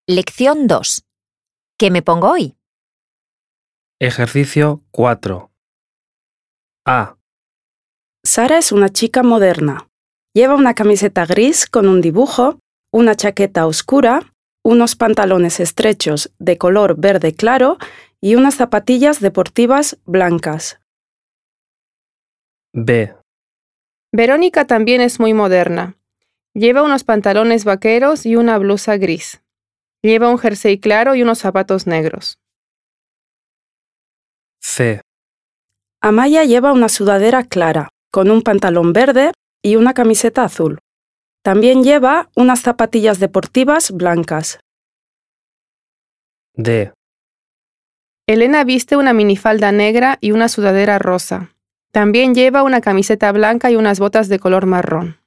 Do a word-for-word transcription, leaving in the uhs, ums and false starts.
Lección dos. ¿Qué me pongo hoy? Ejercicio cuatro. A. Sara es una chica moderna. Lleva una camiseta gris con un dibujo, una chaqueta oscura, unos pantalones estrechos de color verde claro y unas zapatillas deportivas blancas. B. Verónica también es muy moderna. Lleva unos pantalones vaqueros y una blusa gris. Lleva un jersey claro y unos zapatos negros. C. Amaya lleva una sudadera clara, con un pantalón verde y una camiseta azul. También lleva unas zapatillas deportivas blancas. D. Elena viste una minifalda negra y una sudadera rosa. También lleva una camiseta blanca y unas botas de color marrón.